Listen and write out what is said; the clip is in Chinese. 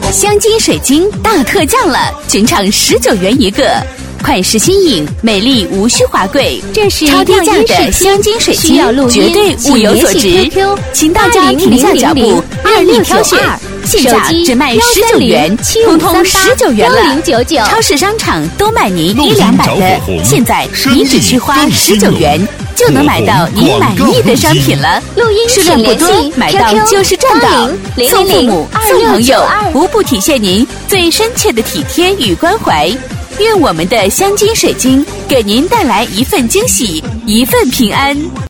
香精水晶大特价了，全场19元一个。款式新颖，美丽无需华贵， 这是超低价的香精水晶，绝对物有所值。请大家停下脚步，任意挑选，现价只卖19元，通通19元了。超市商场都卖您100-200的，现在你只需花19元。就能买到你满意的商品了，数量不多，买到就是赚到。送父母，送朋友，无不体现您最深切的体贴与关怀。愿我们的香精水晶给您带来一份惊喜，一份平安。